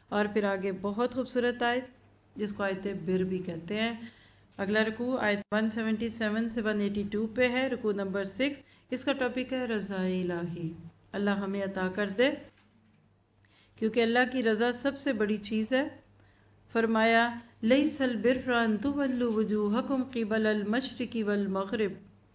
اور پھر آگے بہت خوبصورت آیت جس کو آیت بر بھی کہتے ہیں. اگلا رکوع آیت 177 سے 182 پہ ہے، رکوع نمبر 6. اس کا ٹاپک ہے رضا الہی. اللہ ہمیں عطا کر دے، کیونکہ اللہ کی رضا سب سے بڑی چیز ہے. فرمایا لیس البر ان تولوا وجوہکم قبل المشرق والمغرب.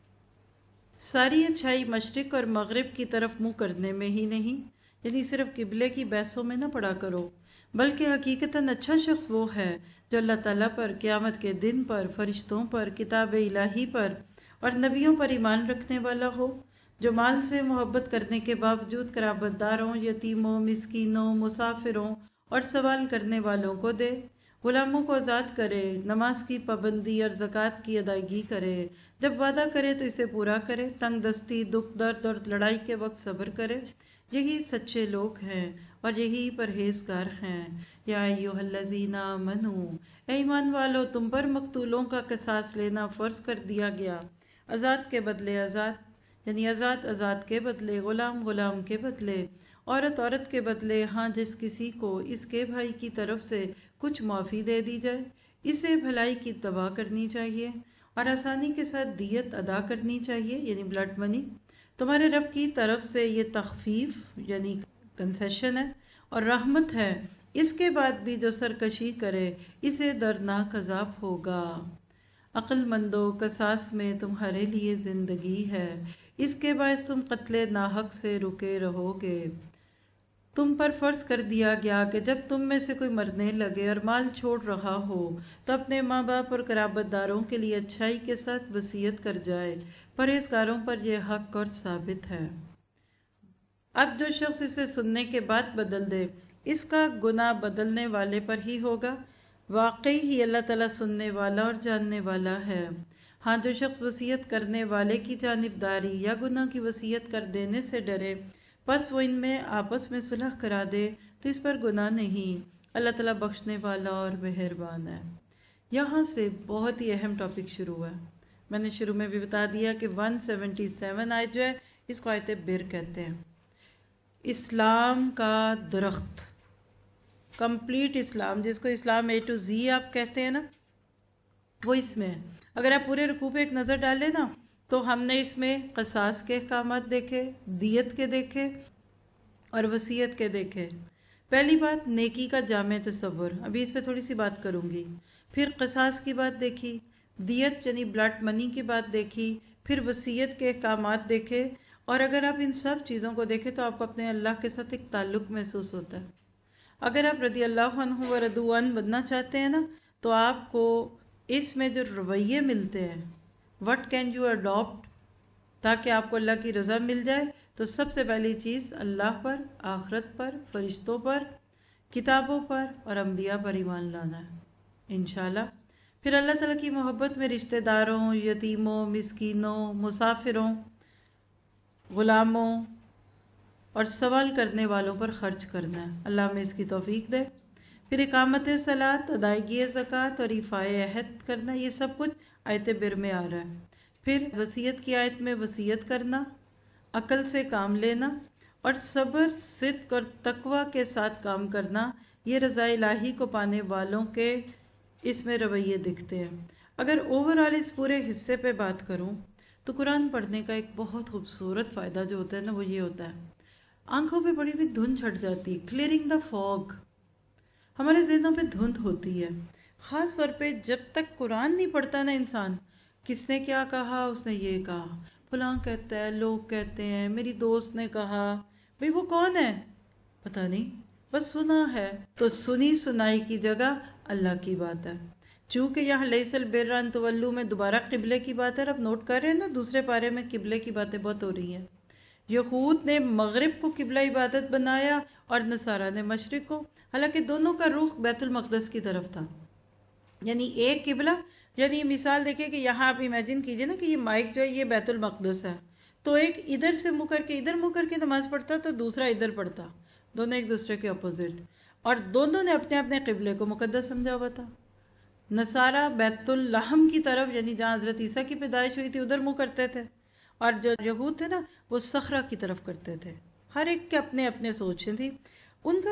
ساری اچھائی مشرق اور مغرب کی طرف منہ کرنے میں ہی نہیں، یعنی صرف قبلے کی بحثوں میں نہ پڑا کرو، بلکہ حقیقتاً اچھا شخص وہ ہے جو اللہ تعالیٰ پر، قیامت کے دن پر، فرشتوں پر، کتاب الہی پر اور نبیوں پر ایمان رکھنے والا ہو، جو مال سے محبت کرنے کے باوجود قرابت داروں، یتیموں، مسکینوں، مسافروں اور سوال کرنے والوں کو دے، غلاموں کو آزاد کرے، نماز کی پابندی اور زکوٰۃ کی ادائیگی کرے، جب وعدہ کرے تو اسے پورا کرے، تنگ دستی، دکھ درد اور لڑائی کے وقت صبر کرے. یہی سچے لوگ ہیں اور یہی پرہیزگار ہیں. یا ایھا الذین آمنوا، اے ایمان والو، تم پر مقتولوں کا قصاص لینا فرض کر دیا گیا، آزاد کے بدلے آزاد، یعنی آزاد کے بدلے، غلام کے بدلے، عورت کے بدلے، ہاں جس کسی کو اس کے بھائی کی طرف سے کچھ معافی دے دی جائے، اسے بھلائی کی تباہ کرنی چاہیے اور آسانی کے ساتھ دیت ادا کرنی چاہیے، یعنی بلڈ منی. تمہارے رب کی طرف سے یہ تخفیف یعنی کنسیشن ہے اور رحمت ہے. اس کے بعد بھی جو سرکشی کرے اسے دردناک عذاب ہوگا. عقل مندو، قصاص میں تمہارے لیے زندگی ہے، اس کے باعث تم قتل ناحق سے رکے رہو گے. تم پر فرض کر دیا گیا کہ جب تم میں سے کوئی مرنے لگے اور مال چھوڑ رہا ہو تو اپنے ماں باپ اور قرابت داروں کے لیے اچھائی کے ساتھ وصیت کر جائے. پرہیزگاروں پر یہ حق اور ثابت ہے. اب جو شخص اسے سننے کے بعد بدل دے، اس کا گناہ بدلنے والے پر ہی ہوگا. واقعی ہی اللہ تعالیٰ سننے والا اور جاننے والا ہے. ہاں جو شخص وصیت کرنے والے کی جانبداری یا گناہ کی وصیت کر دینے سے ڈرے، پس وہ ان میں آپس میں صلح کرا دے تو اس پر گناہ نہیں. اللہ تعالیٰ بخشنے والا اور مہربان ہے. یہاں سے بہت ہی اہم ٹاپک شروع ہے. میں نے شروع میں بھی بتا دیا کہ 177 آیت جو ہے اس کو آیت بر کہتے ہیں. اسلام کا درخت، کمپلیٹ اسلام، جس کو اسلام A to Z آپ کہتے ہیں نا، وہ اس میں ہے. اگر آپ پورے رکوع پہ ایک نظر ڈالیں نا تو ہم نے اس میں قصاص کے احکامات دیکھے، دیت کے دیکھے اور وصیت کے دیکھے. پہلی بات نیکی کا جامع تصور، ابھی اس پہ تھوڑی سی بات کروں گی. پھر قصاص کی بات دیکھی، دیت یعنی بلڈ منی کی بات دیکھی، پھر وصیت کے احکامات دیکھے. اور اگر آپ ان سب چیزوں کو دیکھیں تو آپ کو اپنے اللہ کے ساتھ ایک تعلق محسوس ہوتا ہے. اگر آپ رضی اللہ عنہ و رضوا عنہ بننا چاہتے ہیں نا تو آپ کو اس میں جو رویے ملتے ہیں، what can you adopt، تاکہ آپ کو اللہ کی رضا مل جائے، تو سب سے پہلی چیز اللہ پر، آخرت پر، فرشتوں پر، کتابوں پر اور انبیاء پر ایمان لانا ہے انشاءاللہ. پھر اللہ تعالیٰ کی محبت میں رشتہ داروں، یتیموں، مسکینوں، مسافروں، غلاموں اور سوال کرنے والوں پر خرچ کرنا ہے. اللہ ہمیں اس کی توفیق دے. پھر اقامت صلاۃ، ادائیگی زکوٰۃ اور ایفاء عہد کرنا، یہ سب کچھ آیت بر میں آ رہا ہے. پھر وصیت کی آیت میں وصیت کرنا، عقل سے کام لینا اور صبر، صدق اور تقوی کے ساتھ کام کرنا، یہ رضا الہی کو پانے والوں کے اس میں رویے دکھتے ہیں. اگر اوورآل اس پورے حصے پہ بات کروں تو قرآن پڑھنے کا ایک بہت خوبصورت فائدہ جو ہوتا ہے نا وہ یہ ہوتا ہے، آنکھوں پہ بڑی ہوئی دھند چھٹ جاتی ہے. کلیئرنگ دا فوگ، ہمارے ذہنوں پہ دھند ہوتی ہے. خاص طور پہ جب تک قرآن نہیں پڑھتا نا انسان، کس نے کیا کہا، اس نے یہ کہا، فلاں کہتا ہے، لوگ کہتے ہیں، میری دوست نے کہا، بھئی وہ کون ہے پتہ نہیں، بس سنا ہے. تو سنی سنائی کی جگہ اللہ کی بات ہے. چونکہ یہاں لیس البر ان تولوا میں دوبارہ قبلے کی بات ہے. اب نوٹ کر رہے ہیں نا دوسرے پارے میں قبلے کی باتیں بہت ہو رہی ہیں. یہود نے مغرب کو قبلہ عبادت بنایا اور نصارہ نے مشرق کو، حالانکہ دونوں کا رخ بیت المقدس کی طرف تھا. یعنی ایک قبلہ، یعنی یہ مثال دیکھیں کہ یہاں آپ امیجن کیجئے نا کہ یہ مائک جو ہے یہ بیت المقدس ہے، تو ایک ادھر سے منہ کر کے ادھر منہ کر کے نماز پڑھتا تو دوسرا ادھر پڑھتا، دونوں ایک دوسرے کے اپوزٹ، اور دونوں نے اپنے اپنے قبلے کو مقدس سمجھا ہوا تھا. نصارہ بیت اللحم کی طرف، یعنی جہاں حضرت عیسیٰ کی پیدائش ہوئی تھی ادھر منہ کرتے تھے، اور جو یہود تھے نا وہ صخرہ کی طرف کرتے تھے. ہر ایک کے اپنے اپنے سوچیں تھی. ان کا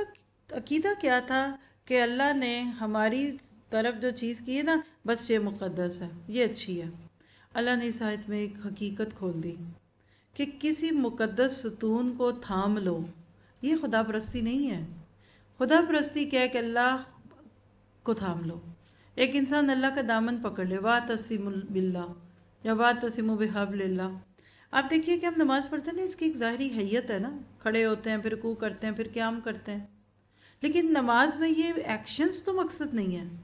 عقیدہ کیا تھا کہ اللہ نے ہماری طرف جو چیز کی ہے نا، بس یہ مقدس ہے، یہ اچھی ہے۔ اللہ نے اس آیت میں ایک حقیقت کھول دی کہ کسی مقدس ستون کو تھام لو، یہ خدا پرستی نہیں ہے۔ خدا پرستی کیا ہے کہ اللہ کو تھام لو۔ ایک انسان اللہ کا دامن پکڑ لے، وَاعْتَصِمُوا بِاللَّهِ یا وَاعْتَصِمُوا بِحَبْلِ اللَّهِ۔ آپ دیکھیے کہ ہم نماز پڑھتے ہیں نا، اس کی ایک ظاہری حیت ہے نا، کھڑے ہوتے ہیں، پھر رکوع کرتے ہیں، پھر قیام کرتے ہیں، لیکن نماز میں یہ ایکشنز تو مقصد نہیں ہے۔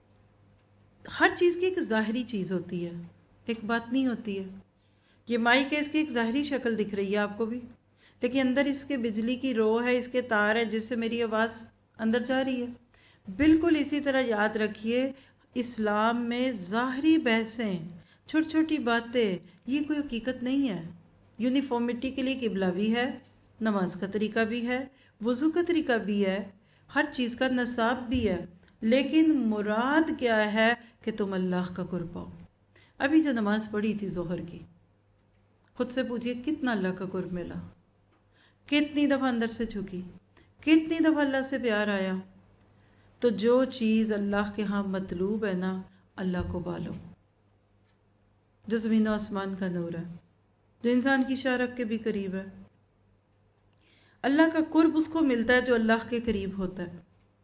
ہر چیز کی ایک ظاہری چیز ہوتی ہے، ایک باطنی ہوتی ہے۔ یہ مائک ہے، اس کی ایک ظاہری شکل دکھ رہی ہے آپ کو بھی، لیکن اندر اس کے بجلی کی رو ہے، اس کے تار ہے جس سے میری آواز اندر جا رہی ہے۔ بالکل اسی طرح یاد رکھیے، اسلام میں ظاہری بحثیں، چھوٹی چھوٹی باتیں، یہ کوئی حقیقت نہیں ہے۔ یونیفارمٹی کے لیے قبلہ بھی ہے، نماز کا طریقہ بھی ہے، وضو کا طریقہ بھی ہے، ہر چیز کا نصاب بھی ہے، لیکن مراد کیا ہے کہ تم اللہ کا قرب پاؤ۔ ابھی جو نماز پڑھی تھی ظہر کی، خود سے پوچھئے کتنا اللہ کا قرب ملا، کتنی دفعہ اندر سے جھکی، کتنی دفعہ اللہ سے پیار آیا۔ تو جو چیز اللہ کے ہاں مطلوب ہے نا، اللہ کو پالو، جو زمین و آسمان کا نور ہے، جو انسان کی شارک کے بھی قریب ہے۔ اللہ کا قرب اس کو ملتا ہے جو اللہ کے قریب ہوتا ہے۔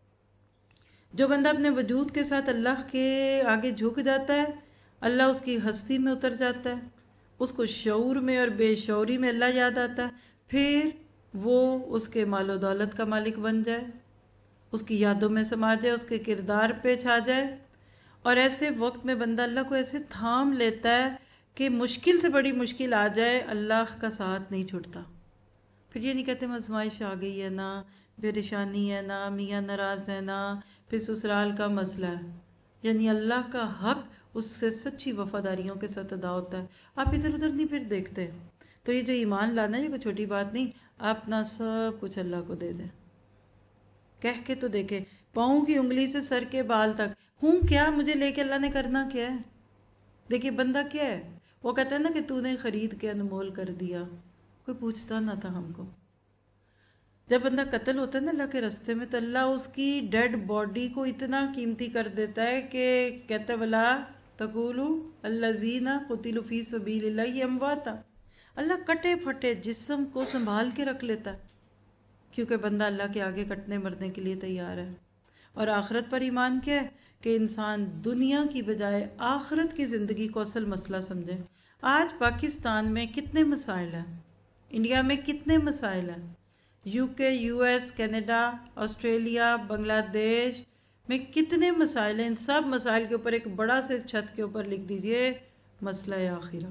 جو بندہ اپنے وجود کے ساتھ اللہ کے آگے جھک جاتا ہے، اللہ اس کی ہستی میں اتر جاتا ہے، اس کو شعور میں اور بے شعوری میں اللہ یاد آتا ہے، پھر وہ اس کے مال و دولت کا مالک بن جائے، اس کی یادوں میں سما جائے، اس کے کردار پہ چھا جائے، اور ایسے وقت میں بندہ اللہ کو ایسے تھام لیتا ہے کہ مشکل سے بڑی مشکل آ جائے، اللہ کا ساتھ نہیں چھوڑتا۔ پھر یہ نہیں کہتے آزمائش آ گئی ہے نا، پریشانی ہے نا، میاں ناراض ہے نا، پھر سسرال کا مسئلہ ہے۔ یعنی اللہ کا حق اس سے سچی وفاداریوں کے ساتھ ادا ہوتا ہے۔ آپ ادھر ادھر نہیں پھر دیکھتے۔ تو یہ جو ایمان لانا ہے، یہ کوئی چھوٹی بات نہیں، آپ اپنا سب کچھ اللہ کو دے دیں۔ کہہ کے تو دیکھے، پاؤں کی انگلی سے سر کے بال تک ہوں کیا، مجھے لے کے اللہ نے کرنا کیا ہے۔ دیکھیے بندہ کیا ہے، وہ کہتا ہے نا کہ تو نے خرید کے انمول کر دیا، کوئی پوچھتا نہ تھا ہم کو۔ جب بندہ قتل ہوتا ہے نا اللہ کے رستے میں، تو اللہ اس کی ڈیڈ باڈی کو اتنا قیمتی کر دیتا ہے کہ کہتا ہے وَلَا تَقُولُوا الَّذِينَ قُتِلُوا فِي سَبِيلِ اللَّهِ أَمْوَاتًا۔ اللہ کٹے پھٹے جسم کو سنبھال کے رکھ لیتا ہے، کیونکہ بندہ اللہ کے آگے کٹنے مرنے کے لیے تیار ہے۔ اور آخرت پر ایمان کیا ہے کہ انسان دنیا کی بجائے آخرت کی زندگی کو اصل مسئلہ سمجھے۔ آج پاکستان میں کتنے مسائل ہیں، انڈیا میں کتنے مسائل ہیں، U K, U S, Canada, Australia, Bangladesh میں کتنے مسائل ہیں۔ ان سب مسائل کے اوپر ایک بڑا سے چھت کے اوپر لکھ دیجئے مسئلہ آخرہ۔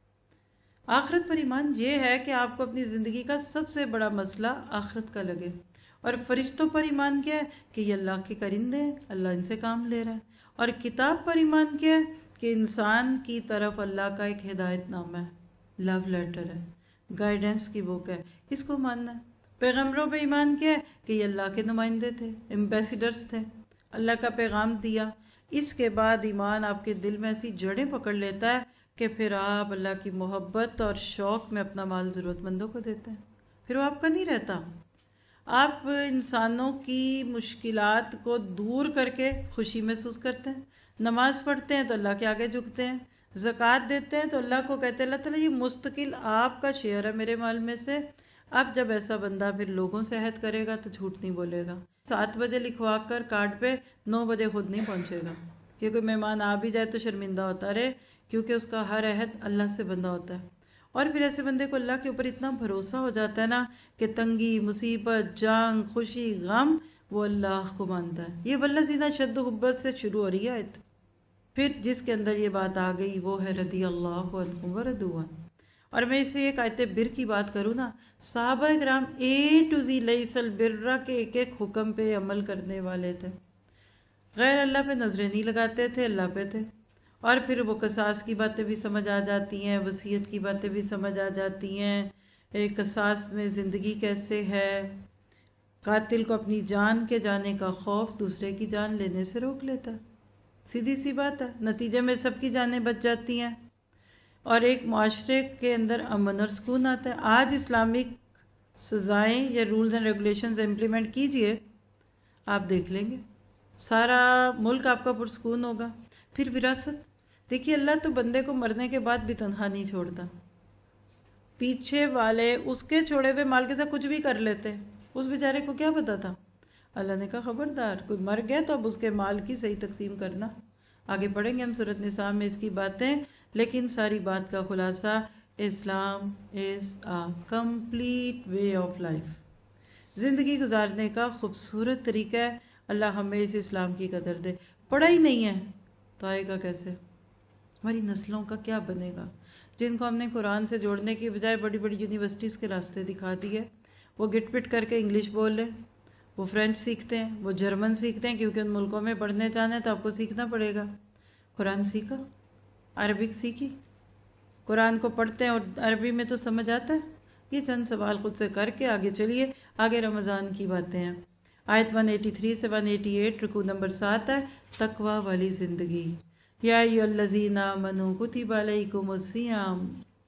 آخرت پر ایمان یہ ہے کہ آپ کو اپنی زندگی کا سب سے بڑا مسئلہ آخرت کا لگے۔ اور فرشتوں پر ایمان کیا ہے کہ یہ اللہ کے کرندے ہیں، اللہ ان سے کام لے رہا ہے۔ اور کتاب پر ایمان کیا ہے کہ انسان کی طرف اللہ کا ایک ہدایت نامہ ہے، لو لیٹر ہے، گائیڈنس کی بک ہے، اس کو ماننا ہے۔ پیغمبروں پہ ایمان کیا ہے کہ یہ اللہ کے نمائندے تھے، ایمبیسیڈرز تھے، اللہ کا پیغام دیا۔ اس کے بعد ایمان آپ کے دل میں ایسی جڑیں پکڑ لیتا ہے کہ پھر آپ اللہ کی محبت اور شوق میں اپنا مال ضرورت مندوں کو دیتے ہیں، پھر وہ آپ کا نہیں رہتا۔ آپ انسانوں کی مشکلات کو دور کر کے خوشی محسوس کرتے ہیں، نماز پڑھتے ہیں تو اللہ کے آگے جھکتے ہیں، زکوٰۃ دیتے ہیں تو اللہ کو کہتے ہیں اللہ تعالیٰ یہ مستقل آپ کا شیئر ہے میرے مال میں سے۔ اب جب ایسا بندہ پھر لوگوں سے عہد کرے گا تو جھوٹ نہیں بولے گا۔ 7 بجے لکھوا کر کارڈ پہ 9 بجے خود نہیں پہنچے گا، کہ کوئی مہمان آ بھی جائے تو شرمندہ ہوتا رہے، کیونکہ اس کا ہر عہد اللہ سے بندہ ہوتا ہے۔ اور پھر ایسے بندے کو اللہ کے اوپر اتنا بھروسہ ہو جاتا ہے نا کہ تنگی، مصیبت، جنگ، خوشی، غم، وہ اللہ کو مانتا ہے۔ یہ والذین اشد حبا سے شروع ہو رہی ہے آیت۔ پھر جس کے اندر یہ بات آ گئی وہ ہے رضی اللہ عنہم ورضوا عنہ۔ اور میں اسے ایک آیت بر کی بات کروں نا، صحابہ کرام اے ٹو زی لیس البر کے ایک ایک حکم پہ عمل کرنے والے تھے، غیر اللہ پہ نظریں نہیں لگاتے تھے، اللہ پہ تھے۔ اور پھر وہ قصاص کی باتیں بھی سمجھ آ جاتی ہیں، وصیت کی باتیں بھی سمجھ آ جاتی ہیں، قصاص میں زندگی کیسے ہے، قاتل کو اپنی جان کے جانے کا خوف دوسرے کی جان لینے سے روک لیتا ہے، سیدھی سی بات ہے، نتیجے میں سب کی جانیں بچ جاتی ہیں، اور ایک معاشرے کے اندر امن اور سکون آتا ہے۔ آج اسلامک سزائیں یا رولز اینڈ ریگولیشنز امپلیمنٹ کیجئے آپ دیکھ لیں گے سارا ملک آپ کا پرسکون ہوگا. پھر وراثت، دیکھیے اللہ تو بندے کو مرنے کے بعد بھی تنہا نہیں چھوڑتا. پیچھے والے اس کے چھوڑے ہوئے مال کے ساتھ کچھ بھی کر لیتے، اس بیچارے کو کیا پتا تھا. اللہ نے کہا خبردار، کوئی مر گیا تو اب اس کے مال کی صحیح تقسیم کرنا. آگے پڑھیں گے ہم سورۃ نساء میں اس کی باتیں، لیکن ساری بات کا خلاصہ اسلام is a complete way of life. زندگی گزارنے کا خوبصورت طریقہ ہے. اللہ ہمیں اس اسلام کی قدر دے. پڑھا ہی نہیں ہے تو آئے گا کیسے؟ ہماری نسلوں کا کیا بنے گا جن کو ہم نے قرآن سے جوڑنے کی بجائے بڑی بڑی یونیورسٹیز کے راستے دکھا دیے. وہ گٹ پٹ کر کے انگلش بول لیں، وہ فرینچ سیکھتے ہیں، وہ جرمن سیکھتے ہیں، کیونکہ ان ملکوں میں پڑھنے جانا ہے تو آپ کو سیکھنا پڑے گا. قرآن سیکھا، عربک سیکھی، قرآن کو پڑھتے ہیں اور عربی میں تو سمجھ آتا ہے. یہ چند سوال خود سے کر کے آگے چلیے. آگے رمضان کی باتیں ہیں. آیت 183 سے 188، رکوع نمبر 7 ہے، تقوی والی زندگی. یا ایھا الذین آمنوا کتب علیکم الصیام،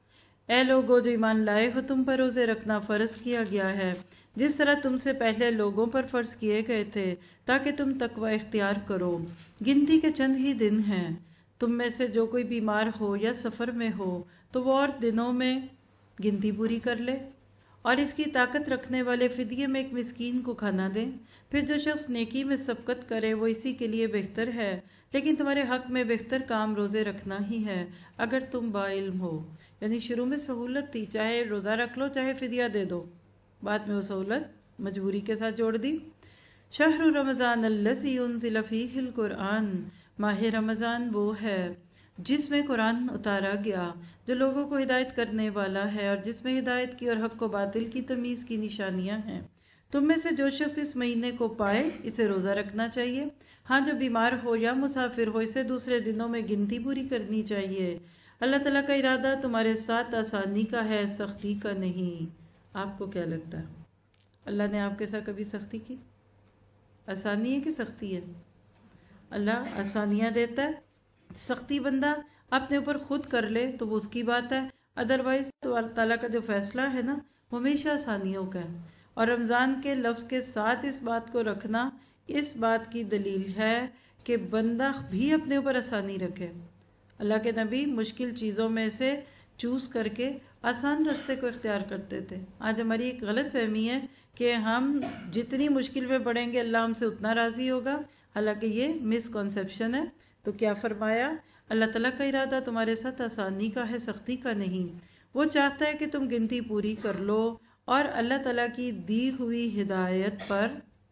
اے لوگو جو ایمان لائے ہو، تم پر روزے رکھنا فرض کیا گیا ہے جس طرح تم سے پہلے لوگوں پر فرض کیے گئے تھے، تاکہ تم تقوی اختیار کرو. گنتی کے چند ہی دن ہیں. تم میں سے جو کوئی بیمار ہو یا سفر میں ہو تو وہ اور دنوں میں گنتی پوری کر لے، اور اس کی طاقت رکھنے والے فدیے میں ایک مسکین کو کھانا دیں. پھر جو شخص نیکی میں سبقت کرے وہ اسی کے لیے بہتر ہے، لیکن تمہارے حق میں بہتر کام روزے رکھنا ہی ہے اگر تم با علم ہو. یعنی شروع میں سہولت تھی، چاہے روزہ رکھ لو چاہے فدیہ دے دو، بعد میں وہ سہولت مجبوری کے ساتھ جوڑ دی. شہر رمضان الذی انزل فیہ القرآن، ماہ رمضان وہ ہے جس میں قرآن اتارا گیا، جو لوگوں کو ہدایت کرنے والا ہے، اور جس میں ہدایت کی اور حق و باطل کی تمیز کی نشانیاں ہیں. تم میں سے جو شخص اس مہینے کو پائے اسے روزہ رکھنا چاہیے. ہاں جو بیمار ہو یا مسافر ہو اسے دوسرے دنوں میں گنتی پوری کرنی چاہیے. اللہ تعالیٰ کا ارادہ تمہارے ساتھ آسانی کا ہے، سختی کا نہیں. آپ کو کیا لگتا ہے اللہ نے آپ کے ساتھ کبھی سختی کی؟ آسانی ہے کہ سختی ہے؟ اللہ آسانیاں دیتا ہے. سختی بندہ اپنے اوپر خود کر لے تو وہ اس کی بات ہے، ادروائز تو اللہ تعالیٰ کا جو فیصلہ ہے نا وہ ہمیشہ آسانیوں کا ہے. اور رمضان کے لفظ کے ساتھ اس بات کو رکھنا اس بات کی دلیل ہے کہ بندہ بھی اپنے اوپر آسانی رکھے. اللہ کے نبی مشکل چیزوں میں سے چوز کر کے آسان راستے کو اختیار کرتے تھے. آج ہماری ایک غلط فہمی ہے کہ ہم جتنی مشکل میں پڑیں گے اللہ ہم سے اتنا راضی ہوگا، حالانکہ یہ مس کنسیپشن ہے. تو کیا فرمایا؟ اللہ تعالیٰ کا ارادہ تمہارے ساتھ آسانی کا ہے، سختی کا نہیں. وہ چاہتا ہے کہ تم گنتی پوری کر لو اور اللہ تعالیٰ کی دی ہوئی ہدایت پر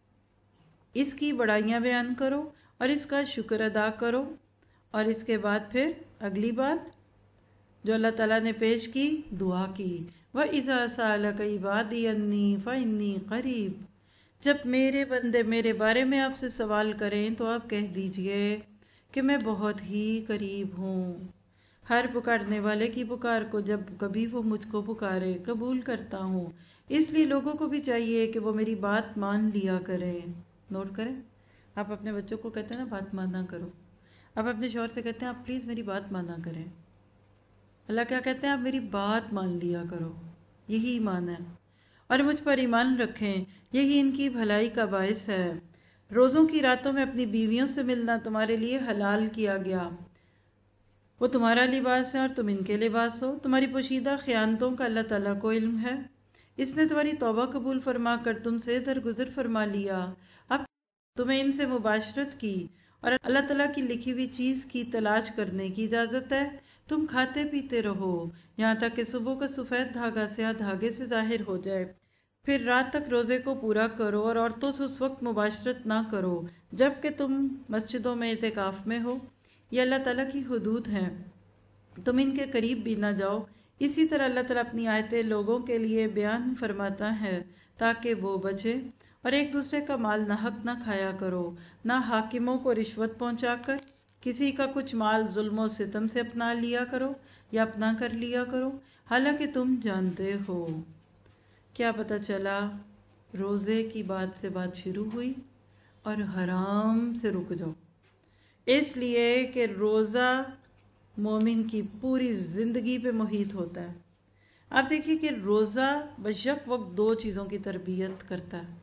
اس کی بڑائیاں بیان کرو اور اس کا شکر ادا کرو. اور اس کے بعد پھر اگلی بات جو اللہ تعالیٰ نے پیش کی، دعا کی. وَإِذَا سَأَلَكَ عِبَادِي عَنِّي فَإِنِّي قَرِيبٌ، جب میرے بندے میرے بارے میں آپ سے سوال کریں تو آپ کہہ دیجئے کہ میں بہت ہی قریب ہوں. ہر پکارنے والے کی پکار کو جب کبھی وہ مجھ کو پکارے قبول کرتا ہوں. اس لیے لوگوں کو بھی چاہیے کہ وہ میری بات مان لیا کریں. نوٹ کریں، آپ اپنے بچوں کو کہتے ہیں نا بات مانا کرو، آپ اپنے شوہر سے کہتے ہیں آپ پلیز میری بات مانا کریں. اللہ کیا کہتے ہیں؟ آپ میری بات مان لیا کرو. یہی ایمان ہے. اور مجھ پر ایمان رکھیں، یہی ان کی بھلائی کا باعث ہے. روزوں کی راتوں میں اپنی بیویوں سے ملنا تمہارے لیے حلال کیا گیا. وہ تمہارا لباس ہے اور تم ان کے لباس ہو. تمہاری پوشیدہ خیانتوں کا اللہ تعالیٰ کو علم ہے. اس نے تمہاری توبہ قبول فرما کر تم سے درگزر فرما لیا. اب تمہیں ان سے مباشرت کی اور اللہ تعالیٰ کی لکھی ہوئی چیز کی تلاش کرنے کی اجازت ہے. تم کھاتے پیتے رہو یہاں تک کہ صبح کا سفید دھاگا سیاہ دھاگے سے ظاہر ہو جائے. پھر رات تک روزے کو پورا کرو اور عورتوں سے اس وقت مباشرت نہ کرو جب کہ تم مسجدوں میں اعتکاف میں ہو. یہ اللہ تعالیٰ کی حدود ہیں، تم ان کے قریب بھی نہ جاؤ. اسی طرح اللہ تعالیٰ اپنی آیتیں لوگوں کے لیے بیان فرماتا ہے تاکہ وہ بچے. اور ایک دوسرے کا مال ناحق نہ کھایا کرو، نہ حاکموں کو رشوت پہنچا کر کسی کا کچھ مال ظلم و ستم سے اپنا لیا کرو یا اپنا کر لیا کرو، حالانکہ تم جانتے ہو. کیا پتہ چلا؟ روزے کی بات سے بات شروع ہوئی اور حرام سے رک جاؤ، اس لیے کہ روزہ مومن کی پوری زندگی پہ محیط ہوتا ہے. آپ دیکھیے کہ روزہ بیشک وقت دو چیزوں کی تربیت کرتا ہے.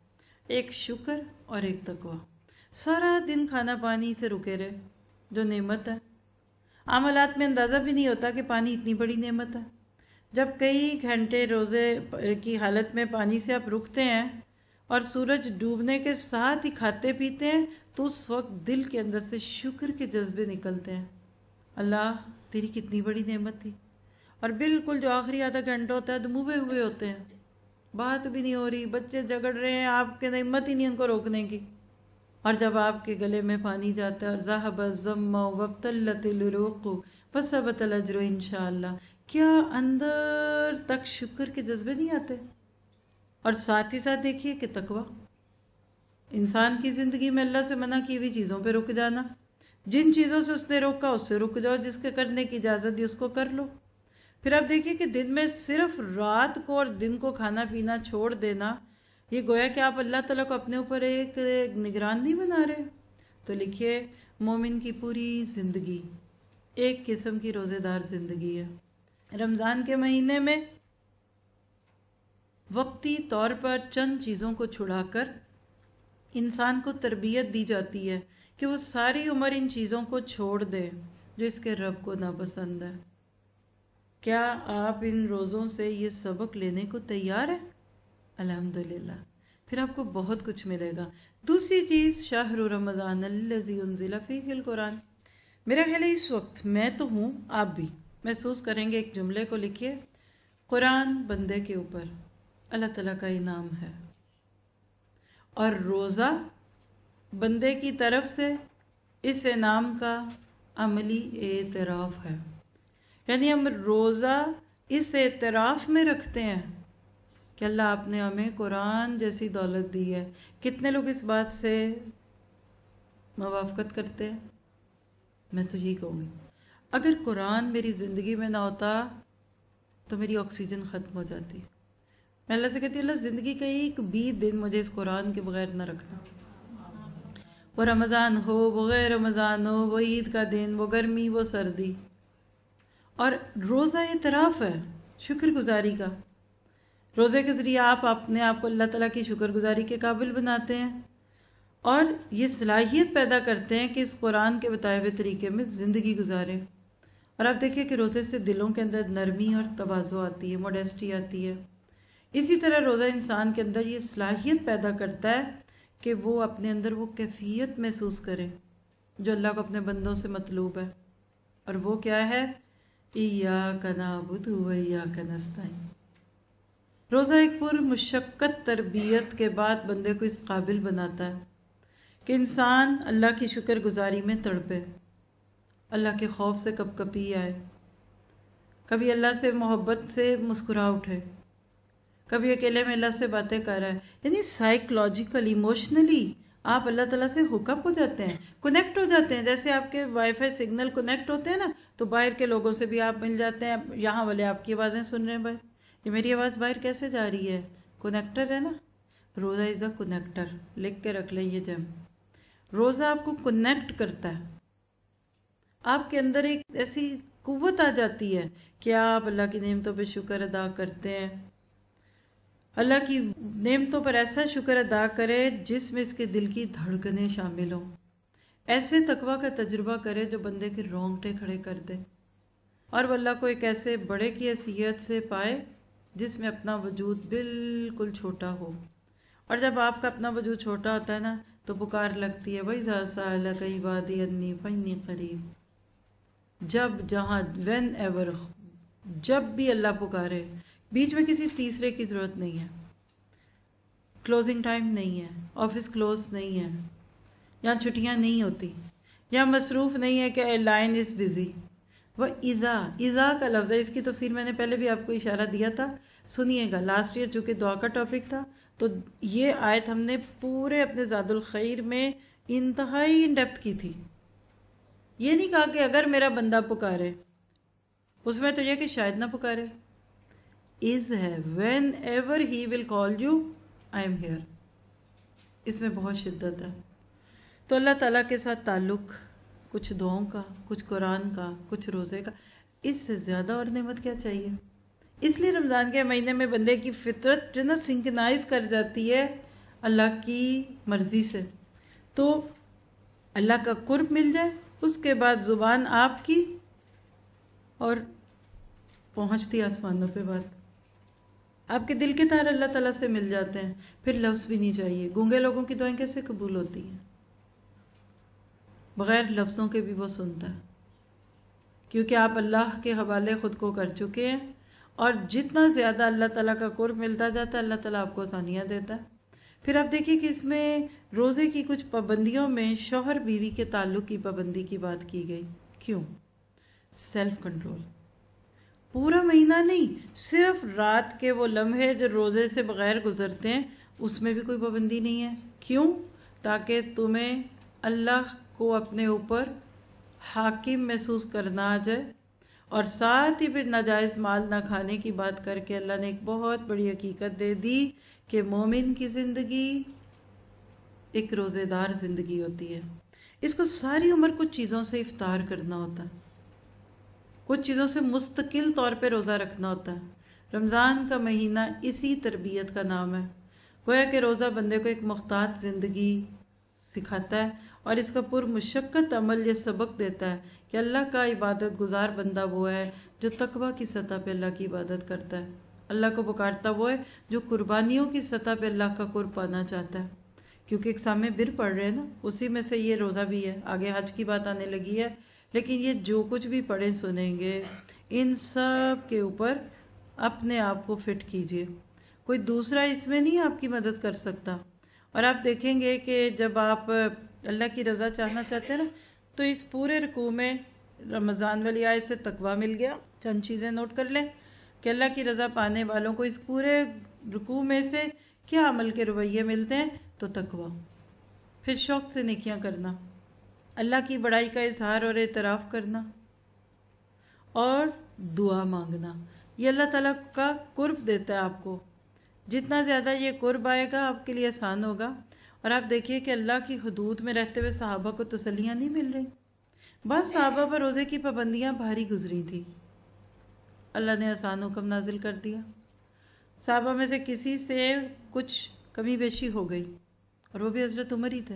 ایک شکر اور ایک تقوی. سارا دن کھانا پانی سے رکے رہے جو نعمت ہے. عام حالات میں اندازہ بھی نہیں ہوتا کہ پانی اتنی بڑی نعمت ہے. جب کئی گھنٹے روزے کی حالت میں پانی سے آپ رکتے ہیں اور سورج ڈوبنے کے ساتھ ہی کھاتے پیتے ہیں تو اس وقت دل کے اندر سے شکر کے جذبے نکلتے ہیں. اللہ تیری کتنی بڑی نعمت تھی. اور بالکل جو آخری آدھا گھنٹہ ہوتا ہے تو منہ پہ ہوئے ہوتے ہیں, بات بھی نہیں ہو رہی, بچے جھگڑ رہے ہیں, آپ کے ہمت ہی نہیں ان کو روکنے کی. اور جب آپ کے گلے میں پانی جاتا ہے اور ذہب الظم وابتلت العروق وثبت الاجر انشاءاللہ, کیا اندر تک شکر کے جذبے نہیں آتے؟ اور ساتھ ہی ساتھ دیکھیے کہ تقوی, انسان کی زندگی میں اللہ سے منع کی ہوئی چیزوں پہ رک جانا. جن چیزوں سے اس نے روکا اس سے رک جاؤ, جس کے کرنے کی اجازت دی اس کو کر لو. پھر آپ دیکھیے کہ دن میں صرف رات کو اور دن کو کھانا پینا چھوڑ دینا, یہ گویا کہ آپ اللہ تعالیٰ کو اپنے اوپر ایک نگران نہیں بنا رہے. تو لکھیے مومن کی پوری زندگی ایک قسم کی روزے دار زندگی ہے. رمضان کے مہینے میں وقتی طور پر چند چیزوں کو چھڑا کر انسان کو تربیت دی جاتی ہے کہ وہ ساری عمر ان چیزوں کو چھوڑ دے جو اس کے رب کو ناپسند ہے. کیا آپ ان روزوں سے یہ سبق لینے کو تیار ہیں؟ الحمدللہ, پھر آپ کو بہت کچھ ملے گا. دوسری چیز, شہر رمضان الذی انزل فیہ القرآن. میرا خیال ہے اس وقت میں تو ہوں, آپ بھی محسوس کریں گے. ایک جملے کو لکھیے, قرآن بندے کے اوپر اللہ تعالیٰ کا انعام ہے اور روزہ بندے کی طرف سے اس انعام کا عملی اعتراف ہے. یعنی ہم روزہ اس اعتراف میں رکھتے ہیں کہ اللہ آپ نے ہمیں قرآن جیسی دولت دی ہے. کتنے لوگ اس بات سے موافقت کرتے ہیں؟ میں تو یہی کہوں گی, اگر قرآن میری زندگی میں نہ ہوتا تو میری آکسیجن ختم ہو جاتی. میں اللہ سے کہتی ہوں, اللہ زندگی کا ایک بھی دن مجھے اس قرآن کے بغیر نہ رکھنا. وہ رمضان ہو, وہ غیر رمضان ہو, وہ عید کا دن, وہ گرمی, وہ سردی. اور روزہ اعتراف ہے شکر گزاری کا. روزے کے ذریعے آپ اپنے آپ کو اللہ تعالیٰ کی شکر گزاری کے قابل بناتے ہیں اور یہ صلاحیت پیدا کرتے ہیں کہ اس قرآن کے بتائے ہوئے طریقے میں زندگی گزاریں. اور آپ دیکھیں کہ روزے سے دلوں کے اندر نرمی اور تواضع آتی ہے, موڈیسٹی آتی ہے. اسی طرح روزہ انسان کے اندر یہ صلاحیت پیدا کرتا ہے کہ وہ اپنے اندر وہ کیفیت محسوس کرے جو اللہ کو اپنے بندوں سے مطلوب ہے. اور وہ کیا ہے؟ ایاک نعبد و ایاک نستعین. روزہ ایک پر مشقت تربیت کے بعد بندے کو اس قابل بناتا ہے کہ انسان اللہ کی شکر گزاری میں تڑپے, اللہ کے خوف سے کپ کپی آئے, کبھی اللہ سے محبت سے مسکرا اٹھے, کبھی اکیلے میں اللہ سے باتیں کر رہا ہے. یعنی سائیکلوجیکل ایموشنلی آپ اللہ تعالیٰ سے ہوک اپ ہو جاتے ہیں, کنیکٹ ہو جاتے ہیں. جیسے آپ کے وائی فائی سگنل کنیکٹ ہوتے ہیں نا, تو باہر کے لوگوں سے بھی آپ مل جاتے ہیں. یہاں والے آپ کی آوازیں سن رہے ہیں, بھائی یہ میری آواز باہر کیسے جا رہی ہے, کنیکٹر ہے نا. روزہ از اے کنیکٹر, لکھ کے رکھ لیں یہ جم. روزہ آپ کو کنیکٹ کرتا ہے, آپ کے اندر ایک ایسی قوت آ جاتی ہے کہ آپ اللہ کی نعمتوں پہ شکر ادا کرتے ہیں. اللہ کی نعمتوں پر ایسا شکر ادا کرے جس میں اس کے دل کی دھڑکنیں شامل ہوں. ایسے تقوی کا تجربہ کرے جو بندے کے رونگٹے کھڑے کر دے, اور وہ اللہ کو ایک ایسے بڑے کی حیثیت سے پائے جس میں اپنا وجود بالکل چھوٹا ہو. اور جب آپ کا اپنا وجود چھوٹا ہوتا ہے نا تو پکار لگتی ہے, وَإِذَا سَأَلَكَ عِبَادِي عَنِّي فَإِنِّي قَرِيبٌ. جب جہاں وین ایور, جب بھی اللہ پکارے, بیچ میں کسی تیسرے کی ضرورت نہیں ہے. کلوزنگ ٹائم نہیں ہے, آفس کلوز نہیں ہے, یہاں چھٹیاں نہیں ہوتی, یہاں مصروف نہیں ہے کہ لائن از بزی. وہ اذا کا لفظ ہے, اس کی تفسیر میں نے پہلے بھی آپ کو اشارہ دیا تھا, سنیے گا. لاسٹ ایئر چونکہ دعا کا ٹاپک تھا تو یہ آیت ہم نے پورے اپنے زاد الخیر میں انتہائی ان ڈیپتھ کی تھی. یہ نہیں کہا کہ اگر میرا بندہ پکارے, اس میں تو یہ کہ شاید نہ پکارے. از ہے whenever he will call you I am here. اس میں بہت شدت ہے. تو اللہ تعالیٰ کے ساتھ تعلق کچھ دعاؤں کا, کچھ قرآن کا, کچھ روزے کا, اس سے زیادہ اور نعمت کیا چاہیے. اس لیے رمضان کے مہینے میں بندے کی فطرت جو نا سنکنائز کر جاتی ہے अल्लाह की मर्ज़ी से, तो अल्लाह का कुर्ब मिल जाए, उसके बाद ज़ुबान आपकी और पहुंचती आसमानों पे बात, आपके दिल के तार अल्लाह ताला से मिल जाते हैं, फिर लफ्ज़ भी नहीं चाहिए। गूंगे लोगों की दुआएं कैसे कबूल होती हैं? बग़ैर लफ्ज़ों के भी वो सुनता है, क्योंकि आप अल्लाह के हवाले ख़ुद को कर चुके हैं। और जितना ज़्यादा अल्लाह ताला का कुर्ब मिलता जाता है, अल्लाह ताला आपको आसानियाँ देता है। फिर आप देखिए कि इसमें रोज़े की कुछ पाबंदियों में शौहर बीवी के ताल्लुक़ की पाबंदी की बात की गई। क्यों? Self control. पूरा महीना नहीं, सिर्फ रात के वो लम्हे जो रोज़े से बग़ैर गुजरते हैं, उसमें भी कोई पाबंदी नहीं है। क्यों? ताकि तुम्हें अल्लाह को अपने ऊपर हाकिम महसूस करना आ जाए। और साथ ही फिर नाजायज़ माल ना खाने की बात करके अल्लाह ने एक बहुत बड़ी हकीकत दे दी कि मोमिन की ज़िंदगी एक रोज़ेदार ज़िंदगी होती है। इसको सारी उम्र कुछ चीज़ों से इफ्तार करना होता है, कुछ चीज़ों से मुस्तकिल तौर पे रोज़ा रखना होता है। रमज़ान का महीना इसी तरबियत का नाम है। गोया कि रोज़ा बंदे को एक मुख्तात ज़िंदगी सिखाता है और इसका पुरमुशक्क़त अमल ये सबक देता है कि अल्लाह का इबादत गुजार बंदा वो है जो तकवा की सतह पे अल्लाह की इबादत करता है। अल्लाह को पुकारता वो है जो कुर्बानियों की सतह पे अल्लाह का कुर्ब पाना चाहता है। क्योंकि एक सामने बिर पढ़ रहे हैं ना, उसी में से ये रोज़ा भी है। आगे हज की बात आने लगी है, लेकिन ये जो कुछ भी पढ़े सुनेंगे, इन सब के ऊपर अपने आप को फिट कीजिए। कोई दूसरा इसमें नहीं आपकी मदद कर सकता। और आप देखेंगे कि जब आप अल्लाह की रज़ा चाहना चाहते हैं ना, तो इस पूरे रुकू में रमज़ान वाली आयत से तकवा मिल गया। चंद चीज़ें नोट कर लें कि अल्लाह की रज़ा पाने वालों को इस पूरे रुकू में से क्या अमल के रवैये मिलते हैं? तो तकवा, फिर शौक़ से नेकियां करना, अल्लाह की बड़ाई का इजहार और एतराफ़ करना, और दुआ मांगना। ये अल्लाह ताला का कुर्ब देता है आपको। जितना ज़्यादा ये कुर्ब आएगा आपके लिए आसान होगा। और आप देखिए कि अल्लाह की हुदूद में रहते हुए सहाबा को तसल्लियाँ नहीं मिल रही। बस सहाबा पर रोज़े की पाबंदियाँ भारी गुजरी थी, अल्लाह ने आसान हुक्म नाजिल कर दिया। सहाबा में से किसी से कुछ कमी बेशी हो गई, और वो भी हज़रत उमर ही थे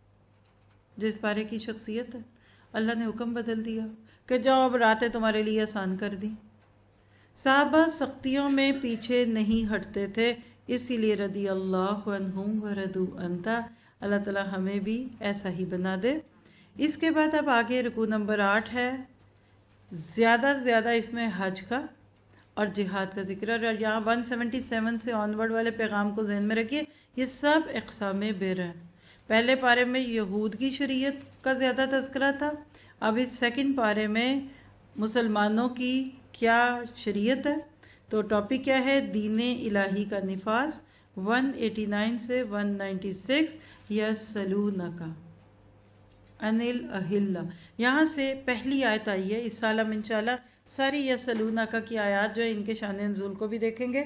जो इस बारे की शख्सियत है। अल्लाह ने हुक्म बदल दिया कि जाओ अब रातें तुम्हारे लिए आसान कर दी। सहाबा सख्तियों में पीछे नहीं हटते थे, इसीलिए रदी अल्लाह अन्हुम व रदू अन्ता, अल्लाह ताला हमें भी ऐसा ही बना दे। इसके बाद अब आगे रुकू नंबर 8 है। ज़्यादा से ज़्यादा इसमें हज का और जिहाद का जिक्र है। और यहाँ 177 से ऑनवर्ड वाले पैगाम को जहन में रखिए, ये सब इक़साम बिर है। पहले पारे में यहूद की शरीयत का ज़्यादा तज़किरा था, अब इस सेकंड पारे में मुसलमानों की क्या शरीयत है। तो टॉपिक क्या है? दीन इलाही का निफाज। 189 से 196 यसलूनका अनिल अहिल्ला, यहाँ से पहली आयत आई है। इस साल हम इंशाल्लाह सारी यसलूनका की आयत जो है इनके शान नुज़ूल को भी देखेंगे,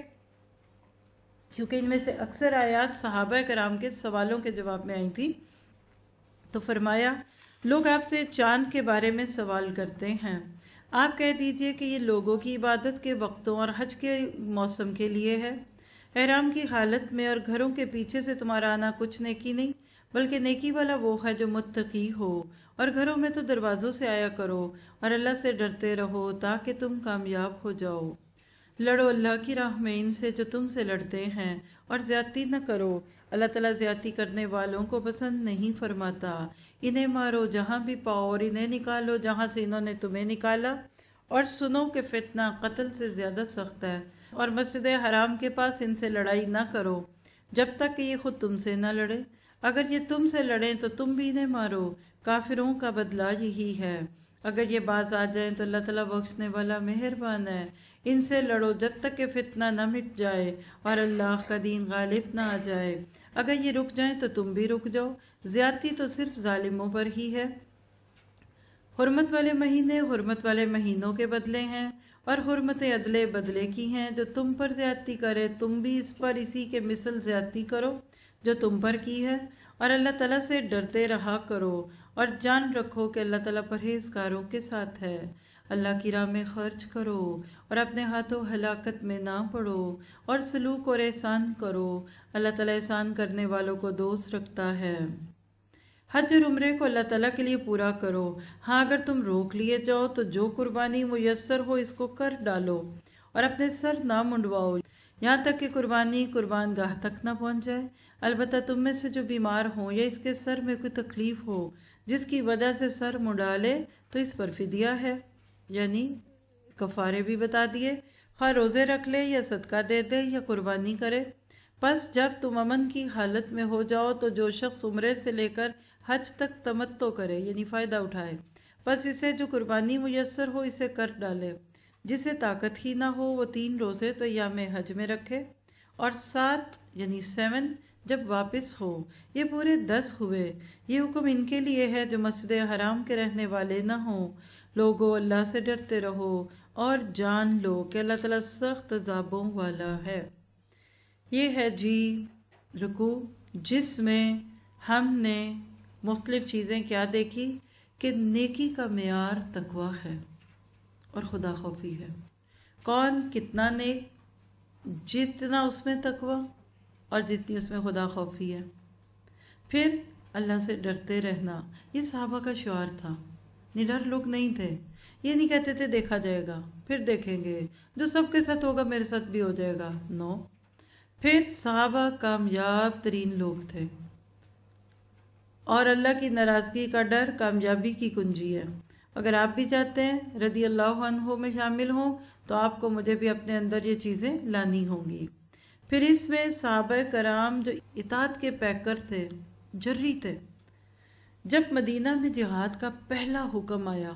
क्योंकि इनमें से अक्सर आयत सहाबा कराम के सवालों के जवाब में आई थी। तो फरमाया, लोग आपसे चांद के बारे में सवाल करते हैं, आप कह दीजिए कि ये लोगों की इबादत के वक्तों और हज के मौसम के लिए है। एहराम की हालत में और घरों के पीछे से तुम्हारा आना कुछ नेकी नहीं, बल्कि नेकी वाला वो है जो मुत्तकी हो। और घरों में तो दरवाज़ों से आया करो और अल्लाह से डरते रहो ताकि तुम कामयाब हो जाओ। लड़ो अल्लाह की राह में इनसे जो तुमसे लड़ते हैं, और ज़्यादती न करो, अल्लाह ताला ज़्यादती करने वालों को पसंद नहीं फरमाता। इन्हें मारो जहाँ भी पाओ और इन्हें निकालो जहाँ से इन्होंने तुम्हें निकाला, और सुनो कि फितना कत्ल से ज़्यादा सख्त है। और मस्जिद हराम के पास इनसे लड़ाई ना करो जब तक कि ये खुद तुमसे न लड़े। अगर ये तुमसे लड़ें तो तुम भी इन्हें मारो, काफिरों का बदला यही है। अगर ये बाज आ जाएं तो अल्लाह ताला बख्शने वाला मेहरबान है। इनसे लड़ो जब तक कि फितना न मिट जाए और अल्लाह का दीन गालिब ना आ जाए। अगर ये रुक जाएं तो तुम भी रुक जाओ, ज़्यादती तो सिर्फ जालिमों पर ही है। हुर्मत वाले महीने हुर्मत वाले महीनों के बदले हैं, और हुर्मत अदले बदले की हैं। जो तुम पर ज़्यादती करे तुम भी इस पर इसी के मिसल ज़्यादती करो जो तुम पर की है। और अल्लाह ताला से डरते रहा करो, और जान रखो कि अल्लाह ताला परहेज़गारों के साथ है। اللہ کی راہ میں خرچ کرو اور اپنے ہاتھوں ہلاکت میں نہ پڑو اور سلوک اور احسان کرو، اللہ تعالیٰ احسان کرنے والوں کو دوست رکھتا ہے۔ حج اور عمرے کو اللہ تعالیٰ کے لیے پورا کرو۔ ہاں اگر تم روک لیے جاؤ تو جو قربانی میسر ہو اس کو کر ڈالو اور اپنے سر نہ منڈواؤ یہاں تک کہ قربانی قربان گاہ تک نہ پہنچ جائے۔ البتہ تم میں سے جو بیمار ہوں یا اس کے سر میں کوئی تکلیف ہو جس کی وجہ سے سر منڈا لے تو اس پر فدیہ ہے، یعنی کفارے بھی بتا دیے، خواہ روزے رکھ لے یا صدقہ دے دے یا قربانی کرے۔ پس جب تم امن کی حالت میں ہو جاؤ تو جو شخص عمرے سے لے کر حج تک تمتع کرے یعنی فائدہ اٹھائے، پس اسے جو قربانی میسر ہو اسے کر ڈالے۔ جسے طاقت ہی نہ ہو وہ 3 روزے تو ایام حج میں رکھے، اور 7 یعنی 7 جب واپس ہو۔ یہ پورے 10 ہوئے۔ یہ حکم ان کے لیے ہے جو مسجد حرام کے رہنے والے نہ ہوں۔ لوگو اللہ سے ڈرتے رہو اور جان لو کہ اللہ تعالیٰ سخت عذابوں والا ہے۔ یہ ہے جی رکوع جس میں ہم نے مختلف چیزیں کیا دیکھی کہ نیکی کا معیار تقویٰ ہے اور خدا خوفی ہے۔ کون کتنا نیک، جتنا اس میں تقویٰ اور جتنی اس میں خدا خوفی ہے۔ پھر اللہ سے ڈرتے رہنا، یہ صحابہ کا شعار تھا۔ نڈر لوگ نہیں تھے، یہ نہیں کہتے تھے دیکھا جائے گا پھر دیکھیں گے، جو سب کے ساتھ ہوگا میرے ساتھ بھی ہو جائے گا، نو۔ پھر صحابہ کامیاب ترین لوگ تھے، اور اللہ کی ناراضگی کا ڈر کامیابی کی کنجی ہے۔ اگر آپ بھی چاہتے ہیں رضی اللہ عنہ میں شامل ہوں تو آپ کو مجھے بھی اپنے اندر یہ چیزیں لانی ہوں گی۔ پھر اس میں صحابہ کرام جو اطاعت کے پیکر تھے، جری تھے، جب مدینہ میں جہاد کا پہلا حکم آیا،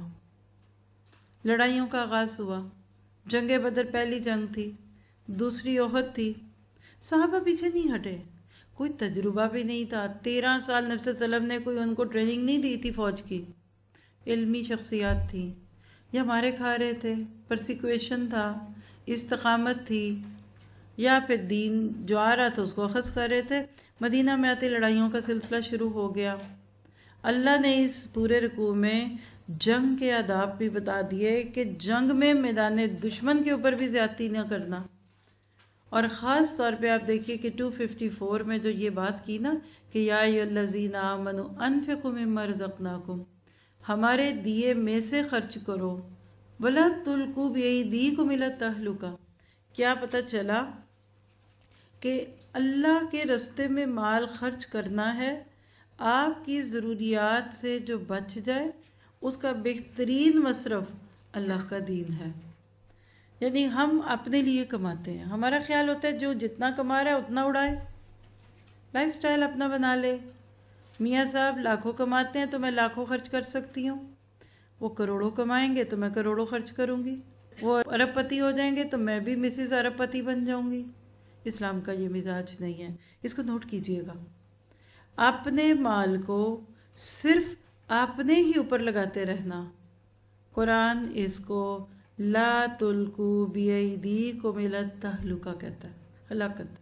لڑائیوں کا آغاز ہوا، جنگ بدر پہلی جنگ تھی، دوسری احد تھی، صحابہ پیچھے نہیں ہٹے۔ کوئی تجربہ بھی نہیں تھا، 13 سال نبی صلی اللہ علیہ وسلم نے کوئی ان کو ٹریننگ نہیں دی تھی فوج کی، علمی شخصیات تھیں، یا مارے کھا رہے تھے، پرسیکویشن تھا، استقامت تھی، یا پھر دین جو آ رہا تھا اس کو اخذ کر رہے تھے۔ مدینہ میں آتے لڑائیوں کا سلسلہ شروع ہو گیا۔ اللہ نے اس پورے رکوع میں جنگ کے آداب بھی بتا دیے کہ جنگ میں میدان دشمن کے اوپر بھی زیادتی نہ کرنا، اور خاص طور پہ آپ دیکھیے کہ 254 میں جو یہ بات کی نا کہ یا ایھا الذین آمنوا انفقوا مما رزقناکم، ہمارے دیے میں سے خرچ کرو، ولا تلقوا بایدیکم الی التہلکہ۔ کیا پتہ چلا کہ اللہ کے رستے میں مال خرچ کرنا ہے، آپ کی ضروریات سے جو بچ جائے اس کا بہترین مصرف اللہ کا دین ہے۔ یعنی ہم اپنے لیے کماتے ہیں، ہمارا خیال ہوتا ہے جو جتنا کما رہا ہے اتنا اڑائے، لائف سٹائل اپنا بنا لے۔ میاں صاحب لاکھوں کماتے ہیں تو میں لاکھوں خرچ کر سکتی ہوں، وہ کروڑوں کمائیں گے تو میں کروڑوں خرچ کروں گی، وہ ارب پتی ہو جائیں گے تو میں بھی مسز ارب پتی بن جاؤں گی۔ اسلام کا یہ مزاج نہیں ہے، اس کو نوٹ کیجئے گا۔ اپنے مال کو صرف اپنے ہی اوپر لگاتے رہنا۔ قرآن اس کو لا تلقوا بایدیکم الی التہلکہ کہتا ہے، ہلاکت۔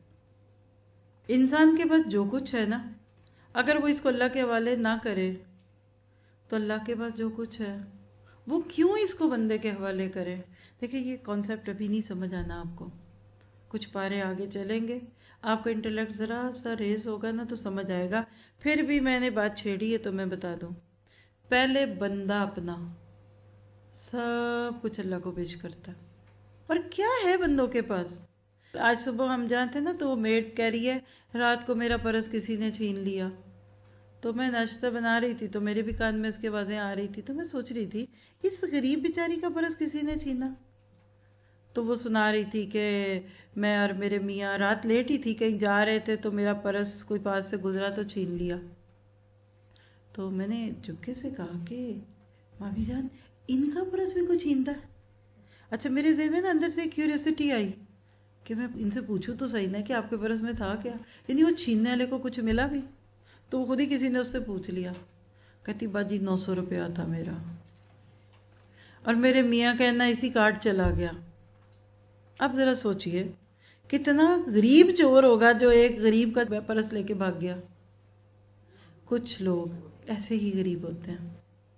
انسان کے پاس جو کچھ ہے نا، اگر وہ اس کو اللہ کے حوالے نہ کرے تو اللہ کے پاس جو کچھ ہے وہ کیوں اس کو بندے کے حوالے کرے؟ دیکھیں یہ کانسیپٹ ابھی نہیں سمجھ آنا آپ کو، کچھ پارے آگے چلیں گے آپ کا انٹلیکٹ ذرا سا ریز ہوگا نا تو سمجھ آئے گا۔ پھر بھی میں نے بات چھیڑی ہے تو میں بتا دوں، پہلے بندہ اپنا سب کچھ اللہ کو پیش کرتا ہے، اور کیا ہے بندوں کے پاس؟ آج صبح ہم جہاں تھے نا تو وہ میڈ کہہ رہی ہے رات کو میرا پرس کسی نے چھین لیا، تو میں ناشتہ بنا رہی تھی تو میرے بھی کان میں اس کے باتیں آ رہی تھی، تو میں سوچ رہی تھی اس غریب بیچاری کا پرس کسی نے چھینا۔ تو وہ سنا رہی تھی کہ میں اور میرے میاں رات لیٹ ہی تھی، کہیں جا رہے تھے تو میرا پرس کوئی پاس سے گزرا تو چھین لیا۔ تو میں نے چپکے سے کہا کہ مامی جان ان کا پرس بھی کوئی چھینتا ہے؟ اچھا میرے ذہن میں نا اندر سے کیوریوسٹی آئی کہ میں ان سے پوچھوں تو صحیح نا کہ آپ کے پرس میں تھا کیا، یعنی وہ چھیننے والے کو کچھ ملا بھی؟ تو خود ہی کسی نے اس سے پوچھ لیا، کہتی باجی 900 روپیہ تھا میرا، اور میرے میاں کہنا اسی کارڈ چلا گیا۔ اب ذرا سوچئے کتنا غریب چور ہوگا جو ایک غریب کا پرس لے کے بھاگ گیا۔ کچھ لوگ ایسے ہی غریب ہوتے ہیں،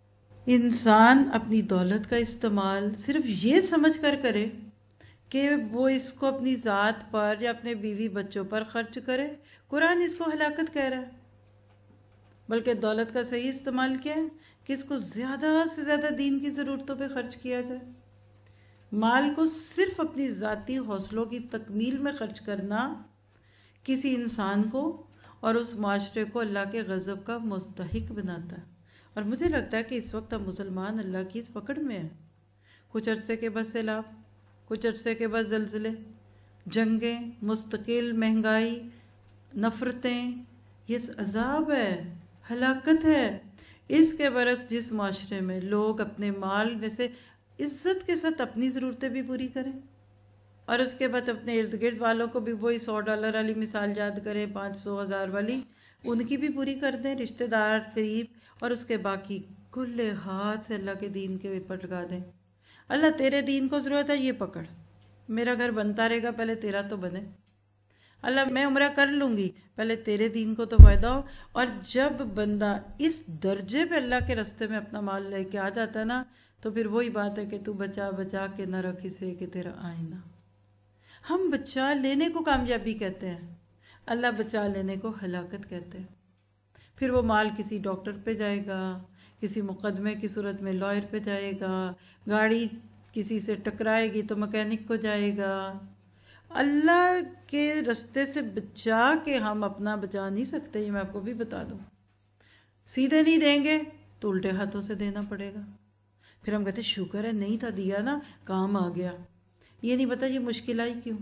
انسان اپنی دولت کا استعمال صرف یہ سمجھ کر کرے کہ وہ اس کو اپنی ذات پر یا اپنے بیوی بچوں پر خرچ کرے، قرآن اس کو ہلاکت کہہ رہا ہے۔ بلکہ دولت کا صحیح استعمال کیا ہے کہ اس کو زیادہ سے زیادہ دین کی ضرورتوں پہ خرچ کیا جائے۔ مال کو صرف اپنی ذاتی حوصلوں کی تکمیل میں خرچ کرنا کسی انسان کو اور اس معاشرے کو اللہ کے غضب کا مستحق بناتا ہے۔ اور مجھے لگتا ہے کہ اس وقت ہم مسلمان اللہ کی اس پکڑ میں ہیں۔ کچھ عرصے کے بعد سیلاب، کچھ عرصے کے بعد زلزلے، جنگیں، مستقل مہنگائی، نفرتیں، یہ عذاب ہے، ہلاکت ہے۔ اس کے برعکس جس معاشرے میں لوگ اپنے مال میں سے عزت کے ساتھ اپنی ضرورتیں بھی پوری کریں اور اس کے بعد اپنے ارد گرد والوں کو بھی وہی $100 والی مثال یاد کریں، 500 1000 والی، ان کی بھی پوری کر دیں، رشتہ دار قریب، اور اس کے باقی کھلے ہاتھ سے اللہ کے دین کے اوپر لگا دیں۔ اللہ تیرے دین کو ضرورت ہے، یہ پکڑ، میرا گھر بنتا رہے گا، پہلے تیرا تو بنے۔ اللہ میں عمرہ کر لوں گی، پہلے تیرے دین کو تو فائدہ ہو۔ اور جب بندہ اس درجے پہ اللہ کے راستے میں اپنا مال لے کے آ جاتا ہے نا، تو پھر وہی بات ہے کہ تو بچا بچا کے نہ رکھ اسے کہ تیرا آئینہ۔ ہم بچا لینے کو کامیابی کہتے ہیں، اللہ بچا لینے کو ہلاکت کہتے ہیں۔ پھر وہ مال کسی ڈاکٹر پہ جائے گا، کسی مقدمے کی صورت میں لائر پہ جائے گا، گاڑی کسی سے ٹکرائے گی تو مکینک کو جائے گا۔ اللہ کے رستے سے بچا کے ہم اپنا بچا نہیں سکتے، یہ میں آپ کو بھی بتا دوں۔ سیدھے نہیں دیں گے تو الٹے ہاتھوں سے دینا پڑے گا، پھر ہم کہتے شکر ہے نہیں تھا دیا نا، کام آ گیا۔ یہ نہیں پتا یہ مشکل آئی کیوں،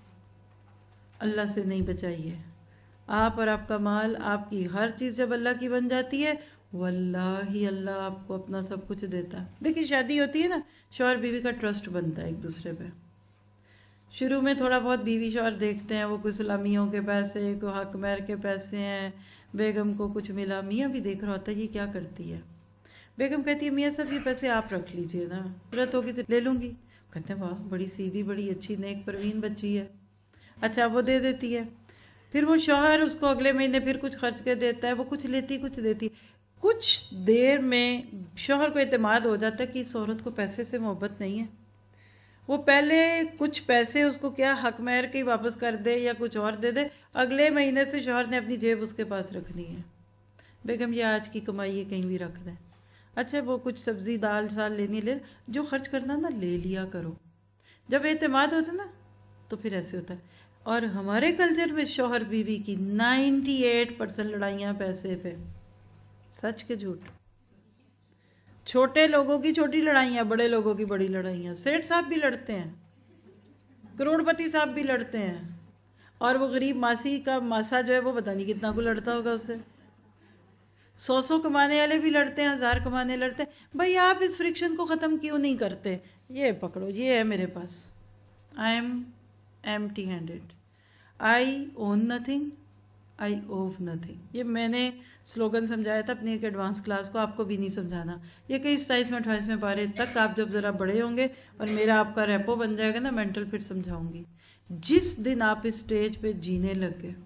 اللہ سے نہیں بچائی ہے۔ آپ اور آپ کا مال، آپ کی ہر چیز جب اللہ کی بن جاتی ہے، واللہ اللہ آپ کو اپنا سب کچھ دیتا ہے۔ دیکھیں شادی ہوتی ہے نا، شوہر بیوی کا ٹرسٹ بنتا ہے ایک دوسرے پہ۔ شروع میں تھوڑا بہت بیوی شوہر دیکھتے ہیں، وہ کوئی سلامیوں کے پیسے، کوئی حق مہر کے پیسے ہیں، بیگم کو کچھ ملا، میاں بھی دیکھ رہا ہوتا ہے یہ کیا کرتی ہے۔ بیگم کہتی ہے میاں صاحب یہ پیسے آپ رکھ لیجئے نا، ضرورت ہوگی تو لے لوں گی۔ کہتے ہیں واہ بڑی سیدھی، بڑی اچھی نیک پروین بچی ہے، اچھا وہ دے دیتی ہے۔ پھر وہ شوہر اس کو اگلے مہینے پھر کچھ خرچ کے دیتا ہے، وہ کچھ لیتی کچھ دیتی۔ کچھ دیر میں شوہر کو اعتماد ہو جاتا ہے کہ اس عورت کو پیسے سے محبت نہیں ہے، وہ پہلے کچھ پیسے اس کو کیا حق مہر کے واپس کر دے یا کچھ اور دے دے، اگلے مہینے سے شوہر نے اپنی جیب اس کے پاس رکھنی ہے۔ بیگم یہ آج کی کمائی ہے کہیں بھی رکھ دیں، اچھا وہ کچھ سبزی دال سال لینی لے، جو خرچ کرنا نا لے لیا کرو۔ جب اعتماد ہوتا نا تو پھر ایسے ہوتا ہے۔ اور ہمارے کلچر میں شوہر بیوی کی 98% لڑائیاں پیسے پہ، سچ کے جھوٹ؟ چھوٹے لوگوں کی چھوٹی لڑائیاں، بڑے لوگوں کی بڑی لڑائیاں۔ سیٹھ صاحب بھی لڑتے ہیں، کروڑ پتی صاحب بھی لڑتے ہیں، اور وہ غریب ماسی کا ماسا جو ہے وہ پتہ نہیں کتنا کو لڑتا ہوگا اسے۔ 100 کمانے والے بھی لڑتے ہیں، 1000 کمانے لڑتے ہیں۔ بھائی آپ اس فرکشن کو ختم کیوں نہیں کرتے؟ یہ پکڑو، یہ ہے میرے پاس، I am empty handed, I own nothing, I owe nothing. یہ میں نے سلوگن سمجھایا تھا اپنی ایک ایڈوانس کلاس کو، آپ کو بھی نہیں سمجھانا۔ یہ کہ 27ویں 28ویں پارے تک آپ جب ذرا بڑے ہوں گے اور میرا آپ کا ریپو بن جائے گا نا مینٹل، پھر سمجھاؤں گی۔ جس دن آپ اس سٹیج پہ جینے لگ گئے،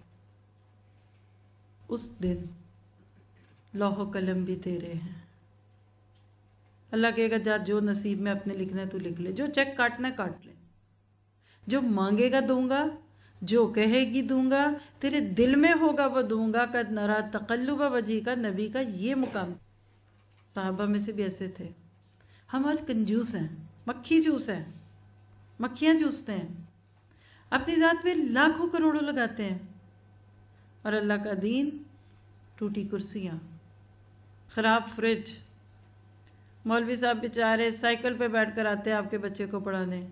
اس دن لوح و قلم بھی تیرے ہیں۔ اللہ کہے گا جا جو نصیب میں اپنے لکھنا ہے تو لکھ لے، جو چیک کاٹنا ہے کاٹ لے، جو مانگے گا دوں گا، جو کہے گی دوں گا، تیرے دل میں ہوگا وہ دوں گا۔ قد نرا تقلب وجھی کا، نبی کا یہ مقام، صحابہ میں سے بھی ایسے تھے۔ ہم آج کنجوس ہیں، مکھی جوس ہیں، مکھیاں چوستے ہیں، اپنی ذات پہ لاکھوں کروڑوں لگاتے ہیں، اور اللہ کا دین ٹوٹی کرسیاں، خراب فریج۔ مولوی صاحب بیچارے سائیکل پہ بیٹھ کر آتے ہیں آپ کے بچے کو پڑھانے۔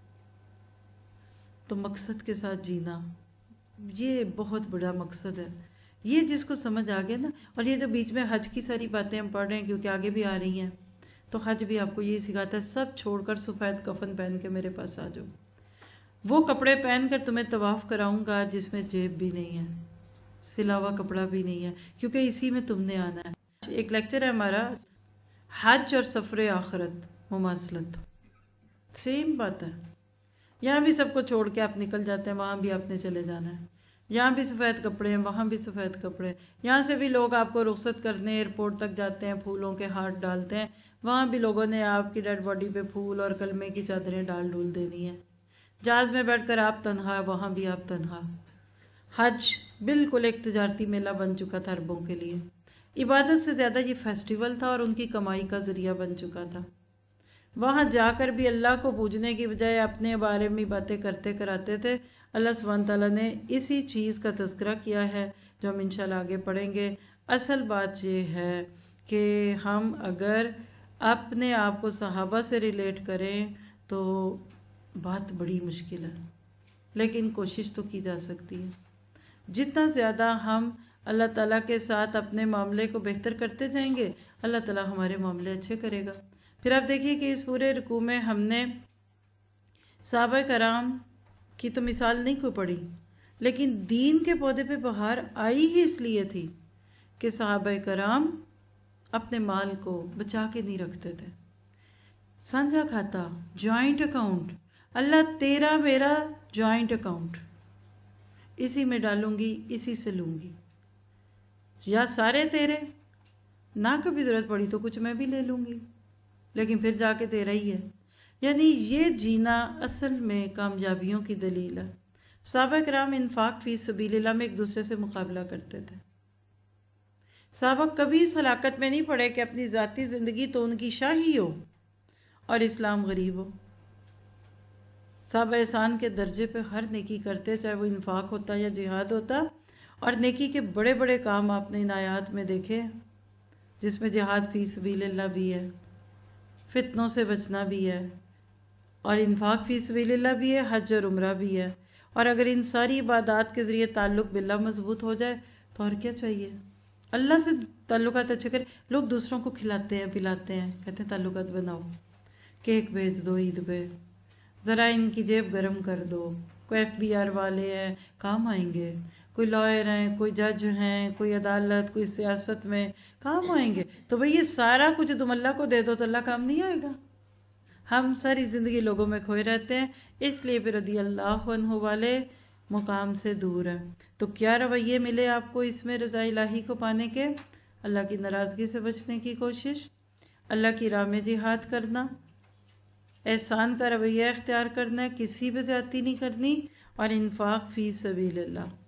تو مقصد کے ساتھ جینا، یہ بہت بڑا مقصد ہے۔ یہ جس کو سمجھ آ گیا نا، اور یہ جو بیچ میں حج کی ساری باتیں ہم پڑھ رہے ہیں کیونکہ آگے بھی آ رہی ہیں، تو حج بھی آپ کو یہی سکھاتا ہے سب چھوڑ کر سفید کفن پہن کے میرے پاس آ جاؤ۔ وہ کپڑے پہن کر تمہیں طواف کراؤں گا جس میں جیب بھی نہیں ہے، سلا ہوا کپڑا بھی نہیں ہے، کیونکہ اسی میں تم نے آنا ہے۔ ایک لیکچر ہے ہمارا، حج اور سفر آخرت مماثلت، سیم بات ہے۔ یہاں بھی سب کو چھوڑ کے آپ نکل جاتے ہیں، وہاں بھی آپ نے چلے جانا ہے۔ یہاں بھی سفید کپڑے ہیں، وہاں بھی سفید کپڑے ہیں، یہاں سے بھی لوگ آپ کو رخصت کرنے ایئرپورٹ تک جاتے ہیں، پھولوں کے ہاتھ ڈالتے ہیں، وہاں بھی لوگوں نے آپ کی ڈیڈ باڈی پہ پھول اور کلمے کی چادریں ڈول دینی ہیں۔ جہاز میں بیٹھ کر آپ تنہا، وہاں بھی آپ تنہا۔ حج بالکل ایک تجارتی میلہ بن چکا تھا عربوں کے لیے، عبادت سے زیادہ یہ فیسٹیول تھا اور ان کی کمائی کا ذریعہ بن چکا تھا۔ وہاں جا کر بھی اللہ کو پوجنے کی بجائے اپنے بارے میں باتیں کرتے کراتے تھے۔ اللہ سبحانہ تعالیٰ نے اسی چیز کا تذکرہ کیا ہے جو ہم انشاءاللہ آگے پڑھیں گے۔ اصل بات یہ ہے کہ ہم اگر اپنے آپ کو صحابہ سے ریلیٹ کریں تو بات بڑی مشکل ہے، لیکن کوشش تو کی جا سکتی ہے۔ جتنا زیادہ ہم اللہ تعالیٰ کے ساتھ اپنے معاملے کو بہتر کرتے جائیں گے، اللہ تعالیٰ ہمارے معاملے اچھے کرے گا۔ پھر آپ دیکھیے کہ اس پورے رکوع میں ہم نے صحابہ کرام کی تو مثال نہیں کوئی پڑھی، لیکن دین کے پودے پہ بہار آئی ہی اس لیے تھی کہ صحابہ کرام اپنے مال کو بچا کے نہیں رکھتے تھے۔ سانجھا کھاتا، جوائنٹ اکاؤنٹ، اللہ تیرا میرا جوائنٹ اکاؤنٹ، اسی میں ڈالوں گی، اسی سے لوں گی، یا سارے تیرے، نہ کبھی ضرورت پڑی تو کچھ میں بھی لے لوں گی، لیکن پھر جا کے تیرا ہی ہے۔ یعنی یہ جینا اصل میں کامیابیوں کی دلیل ہے۔ صحابہ کرام انفاق فی سبیل اللہ میں ایک دوسرے سے مقابلہ کرتے تھے۔ صحابہ کبھی اس ہلاکت میں نہیں پڑے کہ اپنی ذاتی زندگی تو ان کی شاہی ہو اور اسلام غریب ہو۔ صحابہ احسان کے درجے پہ ہر نیکی کرتے، چاہے وہ انفاق ہوتا یا جہاد ہوتا، اور نیکی کے بڑے بڑے کام آپ نے ان آیات میں دیکھے جس میں جہاد فی سبیل اللہ بھی ہے، فتنوں سے بچنا بھی ہے، اور انفاق فی سبیل اللہ بھی ہے، حج اور عمرہ بھی ہے۔ اور اگر ان ساری عبادات کے ذریعے تعلق باللہ مضبوط ہو جائے تو اور کیا چاہیے؟ اللہ سے تعلقات اچھے کریں۔ لوگ دوسروں کو کھلاتے ہیں، پلاتے ہیں، کہتے ہیں تعلقات بناؤ، کیک بھیج دو عید پہ، ذرا ان کی جیب گرم کر دو، کوئی FBR والے ہیں کام آئیں گے، کوئی لائر ہیں، کوئی جج ہیں، کوئی عدالت، کوئی سیاست میں کام آئیں گے۔ تو بھئی یہ سارا کچھ تم اللہ کو دے دو تو اللہ کام نہیں آئے گا۔ ہم ساری زندگی لوگوں میں کھوئے رہتے ہیں، اس لیے پھر رضی اللہ عنہ والے مقام سے دور ہیں۔ تو کیا رویے ملے آپ کو اس میں رضا الہی کو پانے کے؟ اللہ کی ناراضگی سے بچنے کی کوشش، اللہ کی راہ میں جہاد کرنا، احسان کا رویہ اختیار کرنا ہے، کسی پہ زیادتی نہیں کرنی، اور انفاق فی سبیل اللہ۔